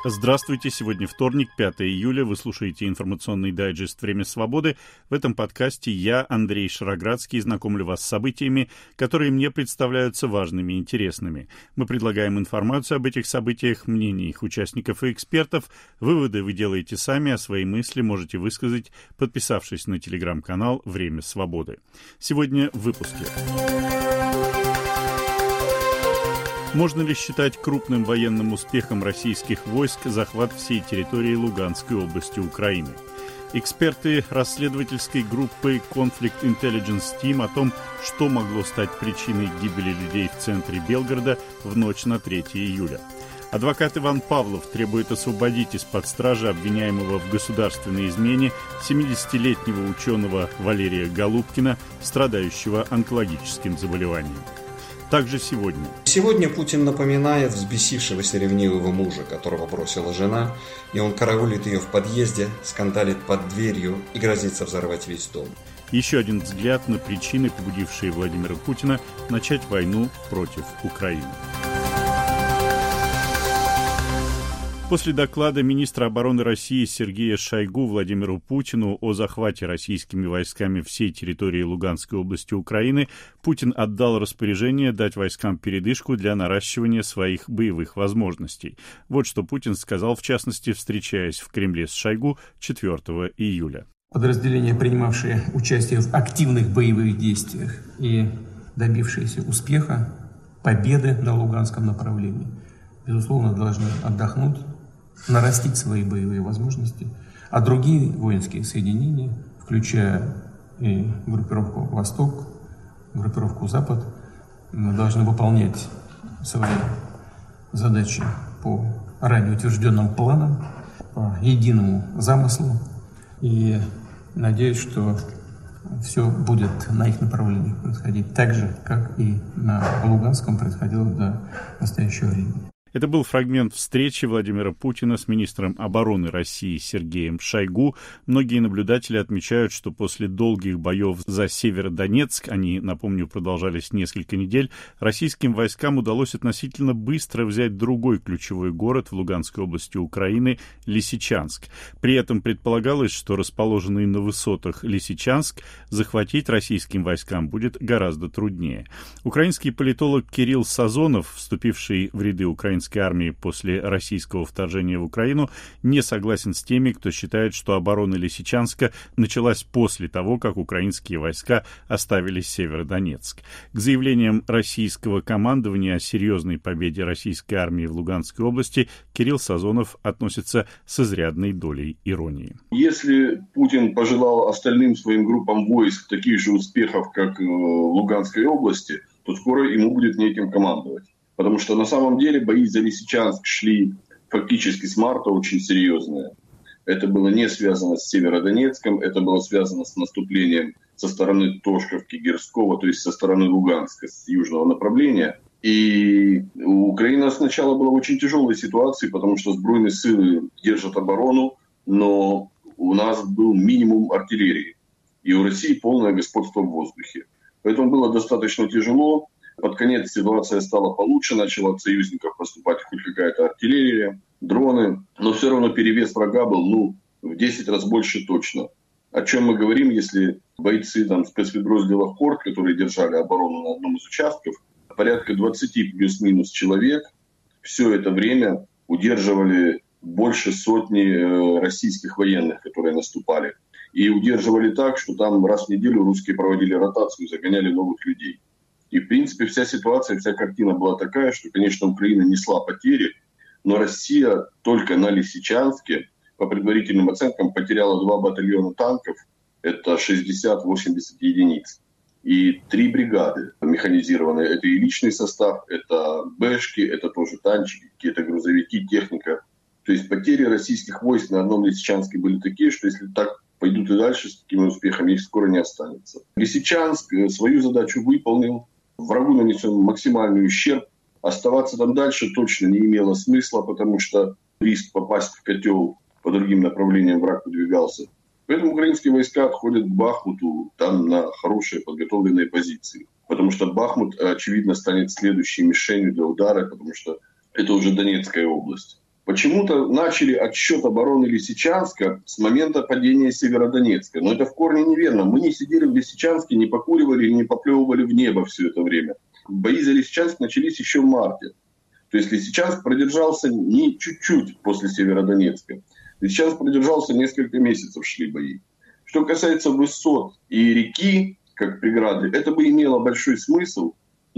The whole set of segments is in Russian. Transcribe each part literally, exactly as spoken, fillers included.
Здравствуйте, сегодня вторник, пятое июля, вы слушаете информационный дайджест «Время свободы». В этом подкасте я, Андрей Шароградский, знакомлю вас с событиями, которые мне представляются важными и интересными. Мы предлагаем информацию об этих событиях, мнения их участников и экспертов. Выводы вы делаете сами, а свои мысли можете высказать, подписавшись на телеграм-канал «Время свободы». Сегодня в выпуске. Можно ли считать крупным военным успехом российских войск захват всей территории Луганской области Украины? Эксперты расследовательской группы Conflict Intelligence Team о том, что могло стать причиной гибели людей в центре Белгорода в ночь на третье июля. Адвокат Иван Павлов требует освободить из-под стражи обвиняемого в государственной измене семидесятилетнего ученого Валерия Голубкина, страдающего онкологическим заболеванием. Также сегодня. Сегодня Путин напоминает взбесившегося ревнивого мужа, которого бросила жена, и он караулит ее в подъезде, скандалит под дверью и грозится взорвать весь дом. Еще один взгляд на причины, побудившие Владимира Путина начать войну против Украины. После доклада министра обороны России Сергея Шойгу Владимиру Путину о захвате российскими войсками всей территории Луганской области Украины, Путин отдал распоряжение дать войскам передышку для наращивания своих боевых возможностей. Вот что Путин сказал, в частности, встречаясь в Кремле с Шойгу четвёртого июля. Подразделения, принимавшие участие в активных боевых действиях и добившиеся успеха, победы на Луганском направлении, безусловно, должны отдохнуть, нарастить свои боевые возможности, а другие воинские соединения, включая и группировку «Восток», группировку «Запад», должны выполнять свои задачи по ранее утвержденным планам, по единому замыслу. И надеюсь, что все будет на их направлениях происходить так же, как и на Луганском происходило до настоящего времени. Это был фрагмент встречи Владимира Путина с министром обороны России Сергеем Шойгу. Многие наблюдатели отмечают, что после долгих боев за Северодонецк, они, напомню, продолжались несколько недель, российским войскам удалось относительно быстро взять другой ключевой город в Луганской области Украины – Лисичанск. При этом предполагалось, что расположенный на высотах Лисичанск захватить российским войскам будет гораздо труднее. Украинский политолог Кирилл Сазонов, вступивший в ряды украинской армии после российского вторжения в Украину, не согласен с теми, кто считает, что оборона Лисичанска началась после того, как украинские войска оставили Северодонецк. К заявлениям российского командования о серьезной победе российской армии в Луганской области Кирилл Сазонов относится с изрядной долей иронии. Если Путин пожелал остальным своим группам войск таких же успехов, как в Луганской области, то скоро ему будет неким командовать. Потому что на самом деле бои за Лисичанск шли фактически с марта очень серьезные. Это было не связано с Северодонецком, это было связано с наступлением со стороны Тошковки, Герского, то есть со стороны Луганска, с южного направления. И у Украины сначала была в очень тяжелой ситуации, потому что сбройные силы держат оборону, но у нас был минимум артиллерии. И у России полное господство в воздухе. Поэтому было достаточно тяжело. Под конец ситуация стала получше, начала от союзников поступать хоть какая-то артиллерия, дроны. Но все равно перевес врага был ну, в десять раз больше точно. О чем мы говорим, если бойцы там, спецподразделов «Хорд», которые держали оборону на одном из участков, порядка двадцать плюс-минус человек, все это время удерживали больше сотни российских военных, которые наступали. И удерживали так, что там раз в неделю русские проводили ротацию, загоняли новых людей. И, в принципе, вся ситуация, вся картина была такая, что, конечно, Украина несла потери, но Россия только на Лисичанске, по предварительным оценкам, потеряла два батальона танков, это шестьдесят-восемьдесят единиц, и три бригады механизированные. Это и личный состав, это бэшки, это тоже танчики, какие-то грузовики, техника. То есть потери российских войск на одном Лисичанске были такие, что если так пойдут и дальше с такими успехами, их скоро не останется. Лисичанск свою задачу выполнил. Врагу нанесен максимальный ущерб. Оставаться там дальше точно не имело смысла, потому что риск попасть в котел по другим направлениям враг подвигался. Поэтому украинские войска отходят к Бахмуту, там на хорошие подготовленные позиции. Потому что Бахмут, очевидно, станет следующей мишенью для удара, потому что это уже Донецкая область. Почему-то начали отсчет обороны Лисичанска с момента падения Северодонецка. Но это в корне неверно. Мы не сидели в Лисичанске, не покуривали или не поплевывали в небо все это время. Бои за Лисичанск начались еще в марте. То есть Лисичанск продержался не чуть-чуть после Северодонецка. Лисичанск продержался несколько месяцев, шли бои. Что касается высот и реки, как преграды, это бы имело большой смысл,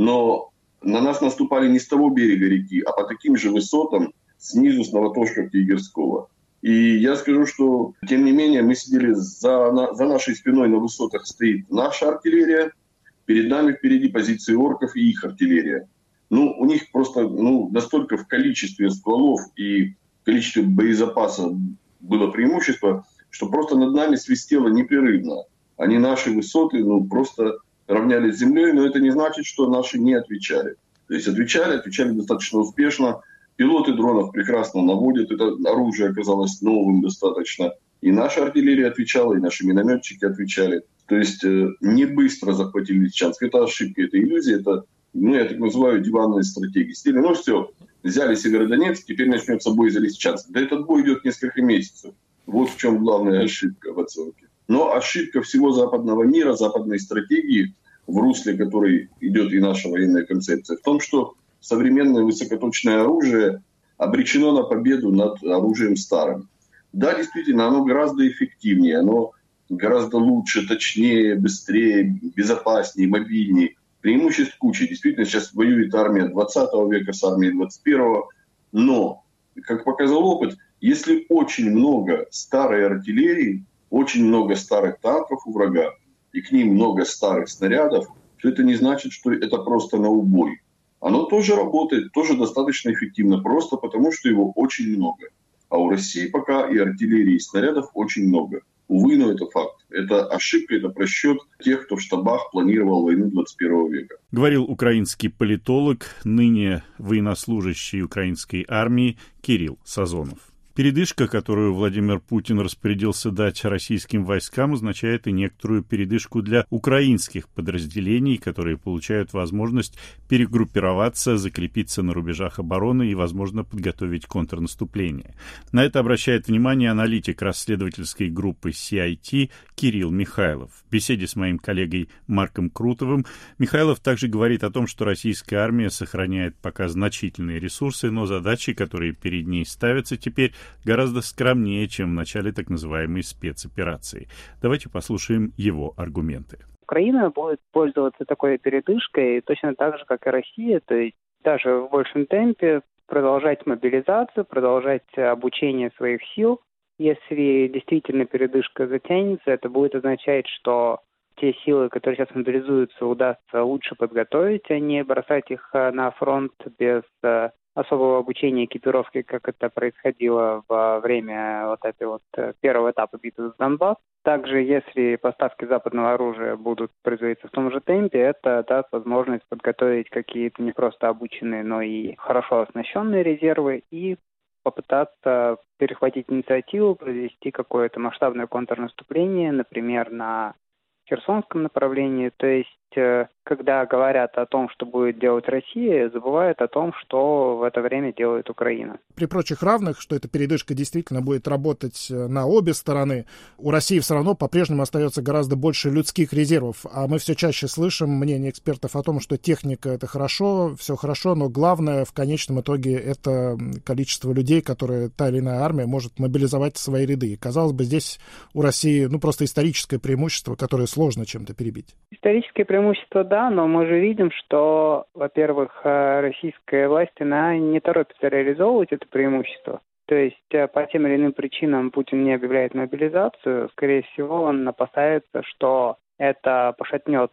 но на нас наступали не с того берега реки, а по таким же высотам снизу с Новотошков и Егерского. И я скажу, что, тем не менее, мы сидели за, на, за нашей спиной на высотах стоит наша артиллерия, перед нами впереди позиции орков и их артиллерия. Ну, у них просто ну, настолько в количестве стволов и в количестве боезапаса было преимущество, что просто над нами свистело непрерывно. Они наши высоты ну, просто равнялись с землей, но это не значит, что наши не отвечали. То есть отвечали, отвечали достаточно успешно. Пилоты дронов прекрасно наводят, это оружие оказалось новым достаточно. И наша артиллерия отвечала, и наши минометчики отвечали. То есть э, не быстро захватили Лисичанск. Это ошибка, это иллюзия, это, ну, я так называю, диванные стратегии. Стили, ну все, взяли Северодонецк, теперь начнется бой за Лисичанск. Да этот бой идет несколько месяцев. Вот в чем главная ошибка в оценке. Но ошибка всего западного мира, западной стратегии, в русле которой идет и наша военная концепция, в том, что современное высокоточное оружие обречено на победу над оружием старым. Да, действительно, оно гораздо эффективнее, оно гораздо лучше, точнее, быстрее, безопаснее, мобильнее. Преимуществ куча. Действительно, сейчас воюет армия двадцатого века с армией двадцать первого. Но, как показал опыт, если очень много старой артиллерии, очень много старых танков у врага, и к ним много старых снарядов, то это не значит, что это просто на убой. Оно тоже работает, тоже достаточно эффективно, просто потому, что его очень много. А у России пока и артиллерии, и снарядов очень много. Увы, но это факт. Это ошибка, это просчет тех, кто в штабах планировал войну двадцать первого века. Говорил украинский политолог, ныне военнослужащий украинской армии Кирилл Сазонов. Передышка, которую Владимир Путин распорядился дать российским войскам, означает и некоторую передышку для украинских подразделений, которые получают возможность перегруппироваться, закрепиться на рубежах обороны и, возможно, подготовить контрнаступление. На это обращает внимание аналитик расследовательской группы си ай ти Кирилл Михайлов. В беседе с моим коллегой Марком Крутовым Михайлов также говорит о том, что российская армия сохраняет пока значительные ресурсы, но задачи, которые перед ней ставятся теперь, гораздо скромнее, чем в начале так называемой спецоперации. Давайте послушаем его аргументы. Украина будет пользоваться такой передышкой точно так же, как и Россия, то есть даже в большем темпе продолжать мобилизацию, продолжать обучение своих сил. Если действительно передышка затянется, это будет означать, что те силы, которые сейчас мобилизуются, удастся лучше подготовить, а не бросать их на фронт без особого обучения экипировки, как это происходило во время вот этой вот первого этапа битвы за Донбасс. Также, если поставки западного оружия будут производиться в том же темпе, это даст возможность подготовить какие-то не просто обученные, но и хорошо оснащенные резервы и попытаться перехватить инициативу, провести какое-то масштабное контрнаступление, например, на Херсонском направлении. То есть, когда говорят о том, что будет делать Россия, забывают о том, что в это время делает Украина. При прочих равных, что эта передышка действительно будет работать на обе стороны, у России все равно по-прежнему остается гораздо больше людских резервов. А мы все чаще слышим мнение экспертов о том, что техника — это хорошо, все хорошо, но главное в конечном итоге — это количество людей, которые та или иная армия может мобилизовать в свои ряды. И, казалось бы, здесь у России ну, просто историческое преимущество, которое сложно чем-то перебить. Историческое преимущество, да, но мы же видим, что, во-первых, российская власть, она не торопится реализовывать это преимущество. То есть по тем или иным причинам Путин не объявляет мобилизацию. Скорее всего, он опасается, что это пошатнет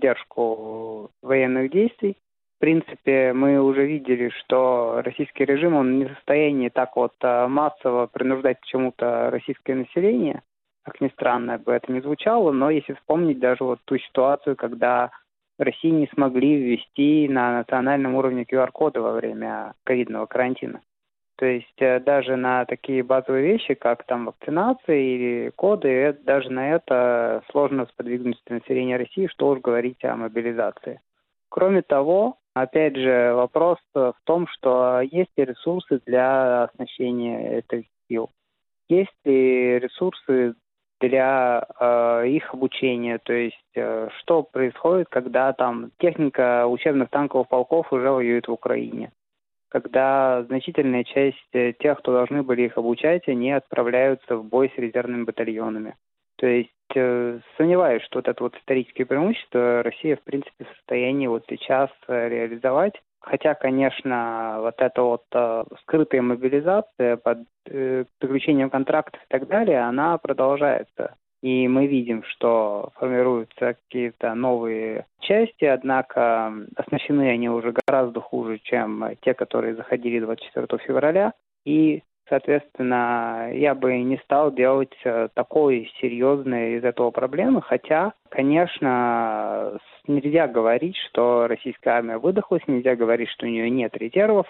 поддержку военных действий. В принципе, мы уже видели, что российский режим, он не в состоянии так вот массово принуждать к чему-то российское население. Как ни странно бы это ни звучало, но если вспомнить даже вот ту ситуацию, когда в России не смогли ввести на национальном уровне ку ар-коды во время ковидного карантина. То есть даже на такие базовые вещи, как там вакцинация или коды, даже на это сложно сподвигнуть население России, что уж говорить о мобилизации. Кроме того, Опять же, вопрос в том, что есть ли ресурсы для оснащения этих сил, есть ли ресурсы для э, их обучения, то есть э, что происходит, когда там техника учебных танковых полков уже воюет в Украине, когда значительная часть тех, кто должны были их обучать, они отправляются в бой с резервными батальонами. То есть э, сомневаюсь, что вот это вот исторические преимущества Россия, в принципе, в состоянии вот сейчас э, реализовать. Хотя, конечно, вот эта вот э, скрытая мобилизация под э, заключением контрактов и так далее, она продолжается. И мы видим, что формируются какие-то новые части, однако оснащены они уже гораздо хуже, чем те, которые заходили двадцать четвёртого февраля. И, соответственно, я бы не стал делать такой серьезной из этого проблемы, хотя, конечно, нельзя говорить, что российская армия выдохлась, нельзя говорить, что у нее нет резервов,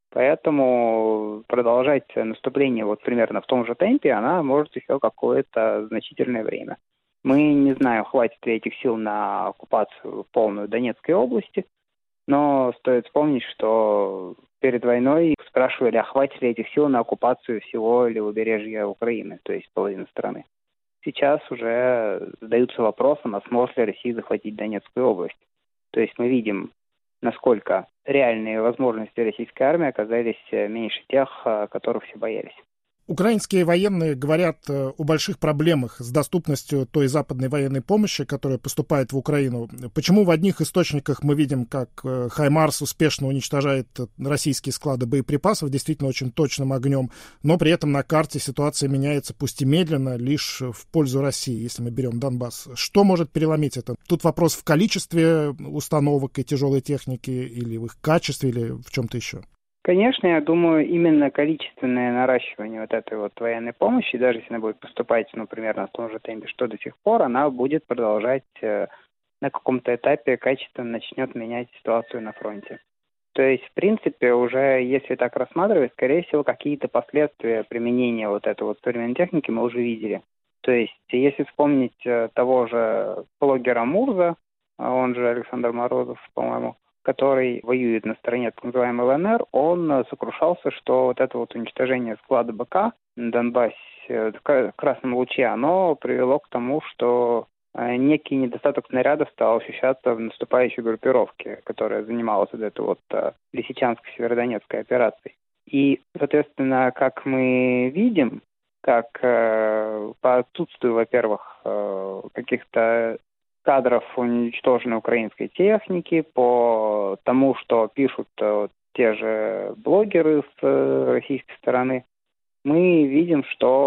поэтому продолжать наступление вот примерно в том же темпе она может еще какое-то значительное время. Мы не знаем, хватит ли этих сил на оккупацию полную Донецкой области, но стоит вспомнить, что перед войной спрашивали, а хватит ли этих сил на оккупацию всего левобережья Украины, то есть половины страны. Сейчас уже задаются вопросом, а сможет ли Россия захватить Донецкую область. То есть мы видим, насколько реальные возможности российской армии оказались меньше тех, которых все боялись. Украинские военные говорят о больших проблемах с доступностью той западной военной помощи, которая поступает в Украину. Почему в одних источниках мы видим, как «Хаймарс» успешно уничтожает российские склады боеприпасов действительно очень точным огнем, но при этом на карте ситуация меняется, пусть и медленно, лишь в пользу России, если мы берем Донбасс. Что может переломить это? Тут вопрос в количестве установок и тяжелой техники, или в их качестве, или в чем-то еще? Конечно, я думаю, именно количественное наращивание вот этой вот военной помощи, даже если она будет поступать, ну, примерно в том же темпе, что до сих пор, она будет продолжать э, на каком-то этапе качественно начнет менять ситуацию на фронте. То есть, в принципе, уже если так рассматривать, скорее всего, какие-то последствия применения вот этой вот современной техники мы уже видели. То есть, если вспомнить э, того же блогера Мурза, он же Александр Морозов, по-моему, который воюет на стороне так называемой ЛНР, он сокрушался, что вот это вот уничтожение склада БК на Донбассе, в Красном Луче, оно привело к тому, что некий недостаток снарядов стал ощущаться в наступающей группировке, которая занималась вот этой вот Лисичанско-Северодонецкой операцией. И, соответственно, как мы видим, как э, по отсутствию, во-первых, э, каких-то кадров уничтоженной украинской техники, по тому, что пишут э, те же блогеры с э, российской стороны, мы видим,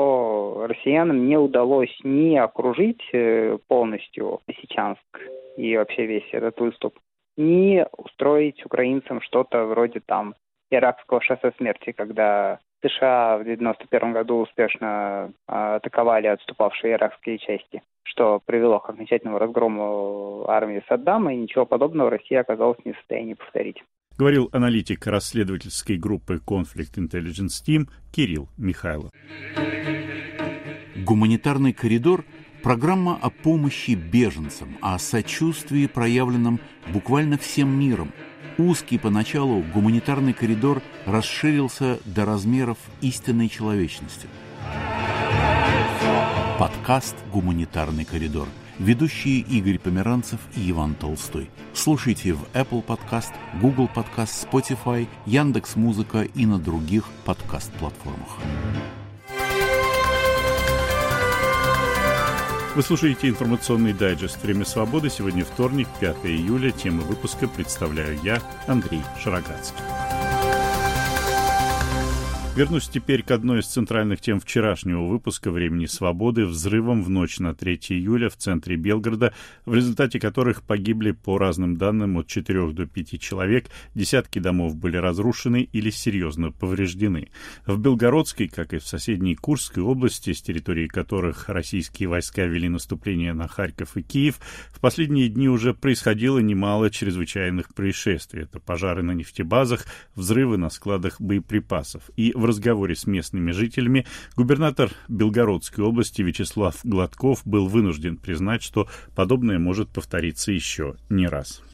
что россиянам не удалось ни окружить э, полностью Лисичанск и вообще весь этот выступ, ни устроить украинцам что-то вроде там Иракского шоссе смерти, когда США в девяносто первом году успешно а, атаковали отступавшие иракские части, что привело к окончательному разгрому армии Саддама, и ничего подобного Россия оказалась не в состоянии повторить. Говорил аналитик расследовательской группы Conflict Intelligence Team Кирилл Михайлов. Гуманитарный коридор – программа о помощи беженцам, о сочувствии, проявленном буквально всем миром. Узкий поначалу гуманитарный коридор расширился до размеров истинной человечности. Подкаст «Гуманитарный коридор». Ведущие Игорь Померанцев и Иван Толстой. Слушайте в Apple Podcast, Google Podcast, Spotify, Яндекс.Музыка и на других подкаст-платформах. Вы слушаете информационный дайджест «Время свободы». Сегодня вторник, пятое июля. Темы выпуска представляю я, Андрей Шароградский. Вернусь теперь к одной из центральных тем вчерашнего выпуска «Времени свободы» — взрывом в ночь на третье июля в центре Белгорода, в результате которых погибли, по разным данным, от четырех до пяти человек, десятки домов были разрушены или серьезно повреждены. В Белгородской, как и в соседней Курской области, с территории которых российские войска вели наступление на Харьков и Киев, в последние дни уже происходило немало чрезвычайных происшествий. Это пожары на нефтебазах, взрывы на складах боеприпасов. И в разговоре с местными жителями губернатор Белгородской области Вячеслав Гладков был вынужден признать, что подобное может повториться еще не раз.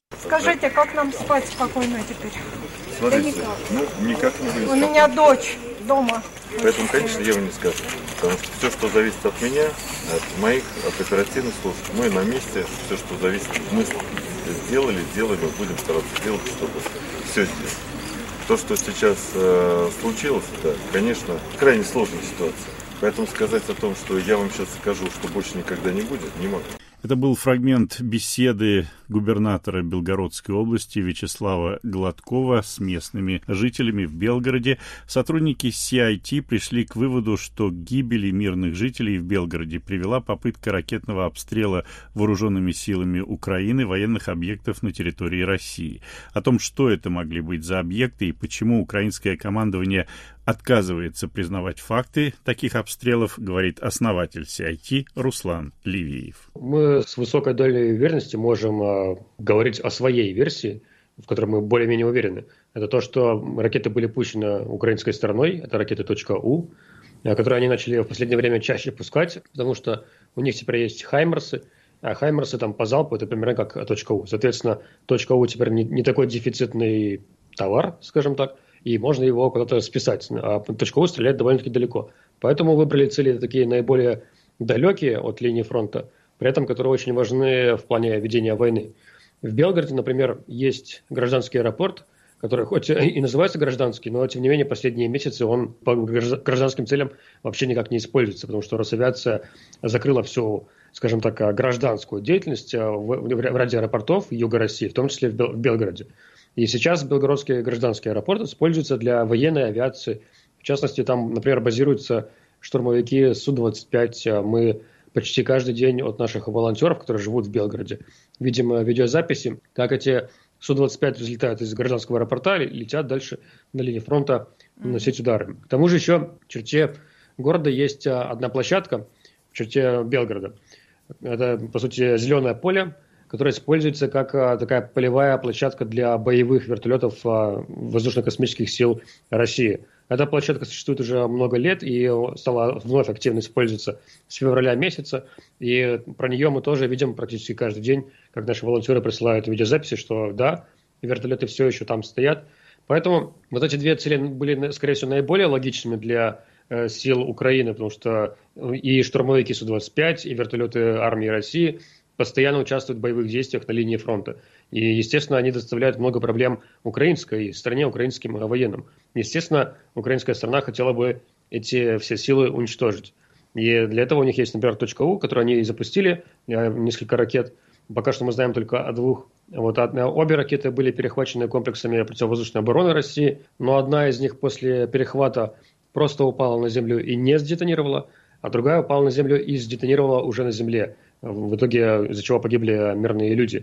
Скажите, как нам спать спокойно теперь? Смотрите, да никак. ну никак не будет. У меня дочь дома. Поэтому, конечно, я вам не скажу. Потому что все, что зависит от меня, от моих, от оперативных служб, мы на месте, все, что зависит, мы сделали, сделали, будем стараться сделать, чтобы все сделать. То, что сейчас э, случилось, да, конечно, крайне сложная ситуация. Поэтому сказать о том, что я вам сейчас скажу, что больше никогда не будет, не могу. Это был фрагмент беседы губернатора Белгородской области Вячеслава Гладкова с местными жителями в Белгороде. Сотрудники си ай ти пришли к выводу, что к гибели мирных жителей в Белгороде привела попытка ракетного обстрела вооруженными силами Украины военных объектов на территории России. О том, что это могли быть за объекты и почему украинское командование отказывается признавать факты таких обстрелов, говорит основатель си ай ти Руслан Левиев. Мы с высокой долей уверенности можем э, говорить о своей версии, в которой мы более-менее уверены. Это то, что ракеты были пущены украинской стороной, это ракеты .У, которые они начали в последнее время чаще пускать, потому что у них теперь есть хаймерсы, а хаймерсы там по залпу это примерно как .У. Соответственно, .У теперь не, не такой дефицитный товар, скажем так, и можно его куда-то списать, а .У стреляет довольно-таки далеко. Поэтому выбрали цели такие наиболее далекие от линии фронта, при этом которые очень важны в плане ведения войны. В Белгороде, например, есть гражданский аэропорт, который хоть и называется гражданский, но тем не менее последние месяцы он по гражданским целям вообще никак не используется, потому что Росавиация закрыла всю, скажем так, гражданскую деятельность в ряде аэропортов Юга России, в том числе в Белгороде. И сейчас белгородский гражданский аэропорт используется для военной авиации. В частности, там, например, базируются штурмовики Су двадцать пять. Мы почти каждый день от наших волонтеров, которые живут в Белгороде, видим видеозаписи, как эти Су двадцать пять взлетают из гражданского аэропорта и летят дальше на линии фронта наносить удары. К тому же еще в черте города есть одна площадка, в черте Белгорода. Это, по сути, зеленое поле, которая используется как а, такая полевая площадка для боевых вертолетов а, воздушно-космических сил России. Эта площадка существует уже много лет и стала вновь активно использоваться с февраля месяца. И про нее мы тоже видим практически каждый день, как наши волонтеры присылают видеозаписи, что да, вертолеты все еще там стоят. Поэтому вот эти две цели были, скорее всего, наиболее логичными для э, сил Украины, потому что и штурмовики Су двадцать пять, и вертолеты армии России постоянно участвуют в боевых действиях на линии фронта. И, естественно, они доставляют много проблем украинской стране, украинским военным. Естественно, украинская страна хотела бы эти все силы уничтожить. И для этого у них есть, например, .У, который они запустили, несколько ракет. Пока что мы знаем только о двух. Вот, обе ракеты были перехвачены комплексами противовоздушной обороны России, но одна из них после перехвата просто упала на землю и не сдетонировала, а другая упала на землю и сдетонировала уже на земле. В итоге из-за чего погибли мирные люди.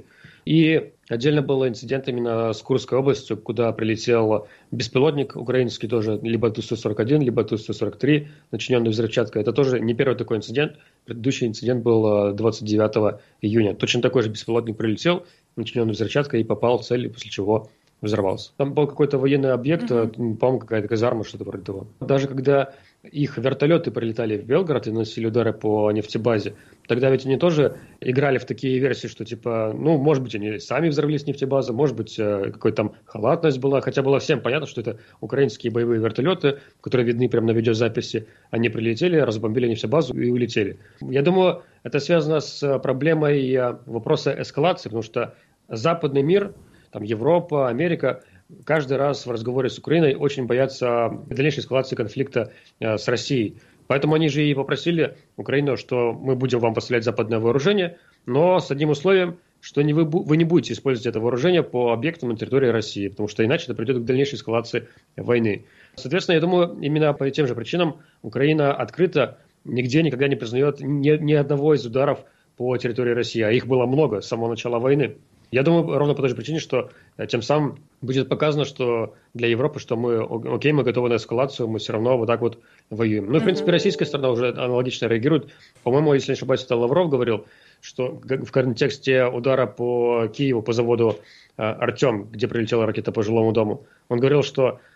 И отдельно был инцидент именно с Курской областью, куда прилетел беспилотник украинский тоже, либо Ту сто сорок один, либо Ту сто сорок три, начиненный взрывчаткой. Это тоже не первый такой инцидент. Предыдущий инцидент был двадцать девятого июня. Точно такой же беспилотник прилетел, начиненный взрывчаткой, и попал в цель, после чего взорвался. Там был какой-то военный объект, mm-hmm. по-моему, какая-то казарма, что-то вроде того. Даже когда их вертолеты прилетали в Белгород и наносили удары по нефтебазе, тогда ведь они тоже играли в такие версии, что типа, ну, может быть, они сами взорвались нефтебазу, может быть, какая-то там халатность была, хотя было всем понятно, что это украинские боевые вертолеты, которые видны прямо на видеозаписи. Они прилетели, разбомбили нефтебазу и улетели. Я думаю, это связано с проблемой вопроса эскалации, потому что западный мир, там Европа, Америка, каждый раз в разговоре с Украиной очень боятся дальнейшей эскалации конфликта э, с Россией. Поэтому они же и попросили Украину, что мы будем вам поставлять западное вооружение, но с одним условием, что не вы, вы не будете использовать это вооружение по объектам на территории России, потому что иначе это приведет к дальнейшей эскалации войны. Соответственно, я думаю, именно по тем же причинам Украина открыто нигде никогда не признает ни, ни одного из ударов по территории России, а их было много с самого начала войны. Я думаю, ровно по той же причине, что тем самым будет показано, что для Европы, что мы, окей, мы готовы на эскалацию, мы все равно вот так вот воюем. Ну, в принципе, российская сторона уже аналогично реагирует. По-моему, если не ошибаюсь, это Лавров говорил, что в контексте удара по Киеву, по заводу «Артем», где прилетела ракета по жилому дому, он говорил, что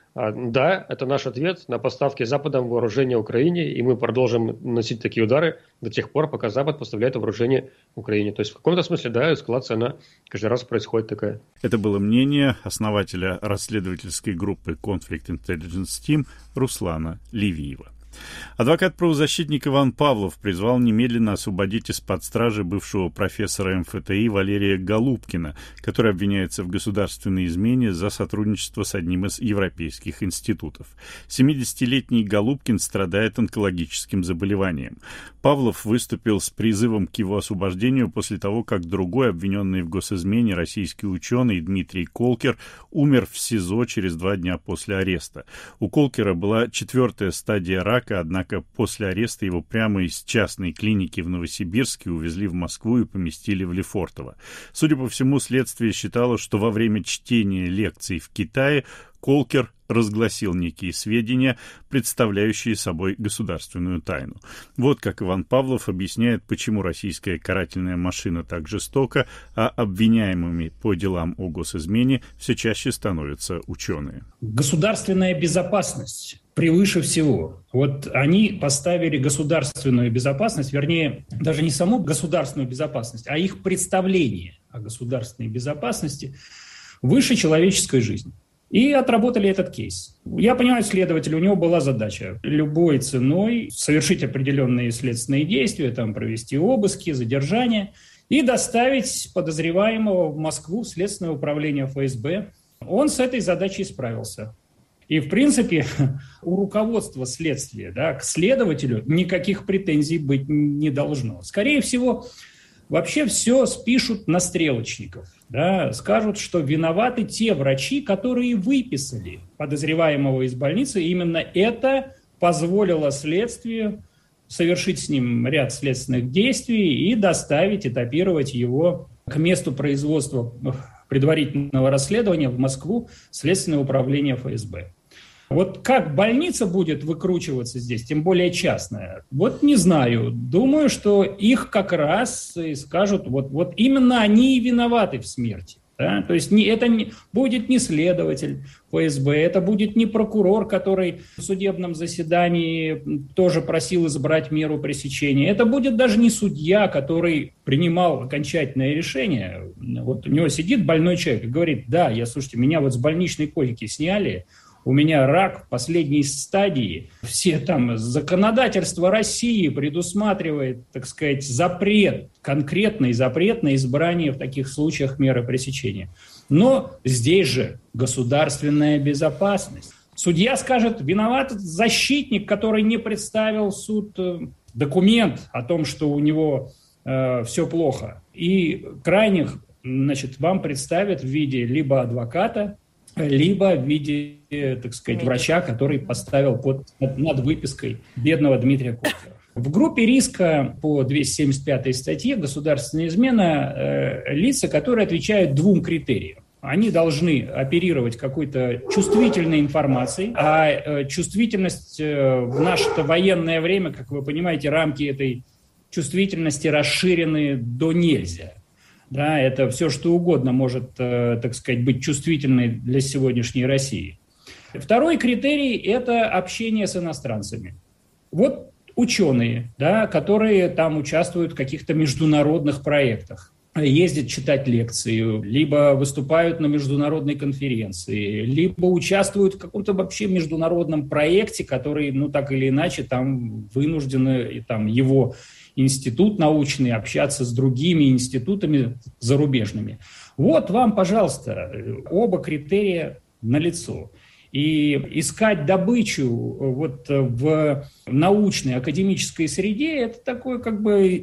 Да, это наш ответ на поставки Западом вооружения Украине, и мы продолжим наносить такие удары до тех пор, пока Запад поставляет вооружение Украине. То есть в каком-то смысле, да, эскалация, она каждый раз происходит такая. Это было мнение основателя расследовательской группы Conflict Intelligence Team Руслана Левиева. Адвокат-правозащитник Иван Павлов призвал немедленно освободить из-под стражи бывшего профессора эм эф тэ и Валерия Голубкина, который обвиняется в государственной измене за сотрудничество с одним из европейских институтов. семидесятилетний Голубкин страдает онкологическим заболеванием. Павлов выступил с призывом к его освобождению после того, как другой обвиненный в госизмене российский ученый Дмитрий Колкер умер в СИЗО через два дня после ареста. У Колкера была четвертая стадия рака, однако после ареста его прямо из частной клиники в Новосибирске увезли в Москву и поместили в Лефортово. Судя по всему, следствие считало, что во время чтения лекций в Китае Колкер разгласил некие сведения, представляющие собой государственную тайну. Вот как Иван Павлов объясняет, почему российская карательная машина так жестока, а обвиняемыми по делам о госизмене все чаще становятся ученые. Государственная безопасность превыше всего. Вот они поставили государственную безопасность, вернее, даже не саму государственную безопасность, а их представление о государственной безопасности выше человеческой жизни. И отработали этот кейс. Я понимаю, следователь, у него была задача любой ценой совершить определенные следственные действия, там, провести обыски, задержания и доставить подозреваемого в Москву в Следственное управление эф эс бэ. Он с этой задачей справился. И, в принципе, у руководства следствия, да, к следователю никаких претензий быть не должно. Скорее всего, вообще все спишут на стрелочников. Да, скажут, что виноваты те врачи, которые выписали подозреваемого из больницы. Именно это позволило следствию совершить с ним ряд следственных действий и доставить, этапировать его к месту производства предварительного расследования в Москву, Следственное управление эф эс бэ. Вот как больница будет выкручиваться здесь, тем более частная, вот не знаю. Думаю, что их как раз и скажут, вот, вот именно они и виноваты в смерти. Да? То есть не, это не, будет не следователь эф эс бэ, это будет не прокурор, который в судебном заседании тоже просил избрать меру пресечения. Это будет даже не судья, который принимал окончательное решение. Вот у него сидит больной человек и говорит: да, я, слушайте, меня вот с больничной койки сняли, у меня рак в последней стадии. Все там законодательство России предусматривает, так сказать, запрет, конкретный запрет на избрание в таких случаях меры пресечения. Но здесь же государственная безопасность. Судья скажет: виноват защитник, который не представил в суд документ о том, что у него э, все плохо. И крайних, значит, вам представят в виде либо адвоката, либо в виде, так сказать, врача, который поставил под, над выпиской бедного Дмитрия Колкера. В группе риска по двести семьдесят пятой статье «Государственная измена» э, лица, которые отвечают двум критериям. Они должны оперировать какой-то чувствительной информацией, а э, чувствительность э, в наше-то военное время, как вы понимаете, рамки этой чувствительности расширены до нельзя. Да, это все, что угодно может, э, так сказать, быть чувствительной для сегодняшней России. Второй критерий – это общение с иностранцами. Вот ученые, да, которые там участвуют в каких-то международных проектах, ездят читать лекции, либо выступают на международной конференции, либо участвуют в каком-то вообще международном проекте, который, ну, так или иначе, там вынуждены, там, его институт научный общаться с другими институтами зарубежными. Вот вам, пожалуйста, оба критерия налицо. И искать добычу вот в научной, академической среде – это такое как бы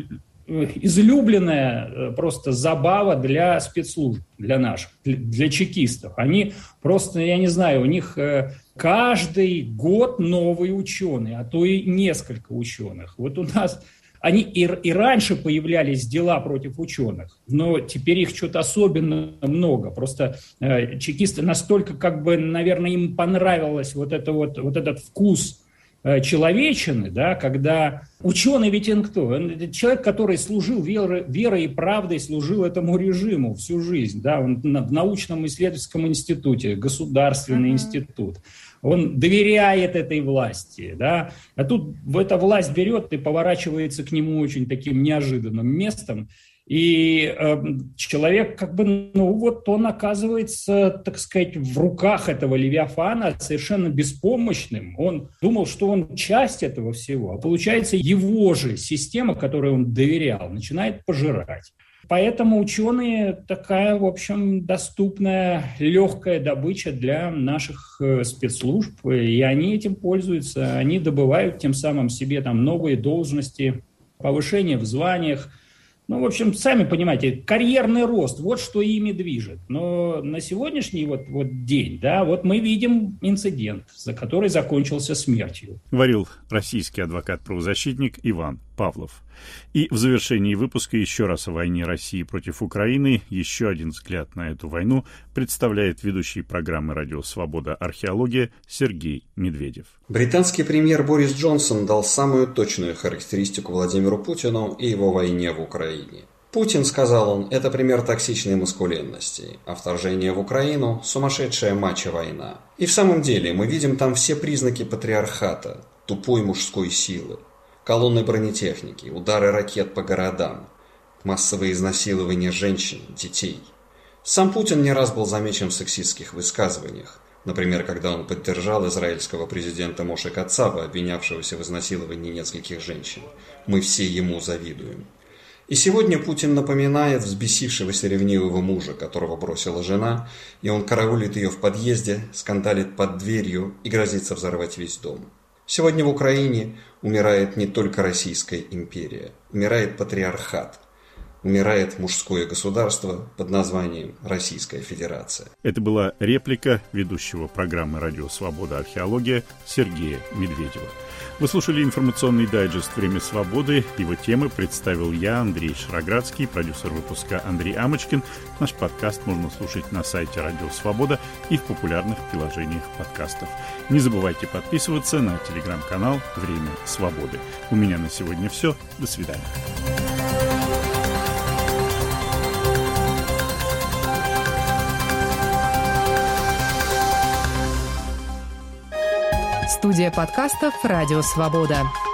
излюбленная просто забава для спецслужб, для наших, для чекистов. Они просто, я не знаю, у них каждый год новый ученый, а то и несколько ученых. Вот у нас они и, и раньше появлялись дела против ученых, но теперь их что-то особенно много. Просто э, чекисты настолько, как бы, наверное, им понравилось вот, это вот, вот этот вкус человечины, да, когда ученый ведь он кто? Он, это человек, который служил верой, верой и правдой, служил этому режиму всю жизнь. Да, он в научном исследовательском институте, государственный mm-hmm. институт. Он доверяет этой власти. Да? А тут эта власть берет и поворачивается к нему очень таким неожиданным местом. И э, человек, как бы, ну вот он оказывается, так сказать, в руках этого Левиафана совершенно беспомощным. Он думал, что он часть этого всего, а получается его же система, которой он доверял, начинает пожирать. Поэтому ученые такая, в общем, доступная, легкая добыча для наших э, спецслужб, и они этим пользуются. Они добывают тем самым себе там новые должности, повышение в званиях. Ну, в общем, сами понимаете, карьерный рост, вот что ими движет. Но на сегодняшний вот, вот день, да, вот мы видим инцидент, за который закончился смертью. Говорил российский адвокат-правозащитник Иван Павлов. И в завершении выпуска еще раз о войне России против Украины. Еще один взгляд на эту войну представляет ведущий программы «Радио Свобода. Археология» Сергей Медведев. Британский премьер Борис Джонсон дал самую точную характеристику Владимиру Путину и его войне в Украине. Путин, сказал он, это пример токсичной маскулинности, а вторжение в Украину – сумасшедшая мачо-война. И в самом деле мы видим там все признаки патриархата, тупой мужской силы. Колонны бронетехники, удары ракет по городам, массовые изнасилования женщин, детей. Сам Путин не раз был замечен в сексистских высказываниях. Например, когда он поддержал израильского президента Моше Кацава, обвинявшегося в изнасиловании нескольких женщин. Мы все ему завидуем. И сегодня Путин напоминает взбесившегося ревнивого мужа, которого бросила жена, и он караулит ее в подъезде, скандалит под дверью и грозится взорвать весь дом. Сегодня в Украине умирает не только Российская империя, умирает патриархат, умирает мужское государство под названием Российская Федерация. Это была реплика ведущего программы «Радио Свобода. Археология» Сергея Медведева. Вы слушали информационный дайджест «Время свободы». Его темы представил я, Андрей Шароградский, продюсер выпуска Андрей Амочкин. Наш подкаст можно слушать на сайте «Радио Свобода» и в популярных приложениях подкастов. Не забывайте подписываться на телеграм-канал «Время свободы». У меня на сегодня все. До свидания. Студия подкастов «Радио Свобода».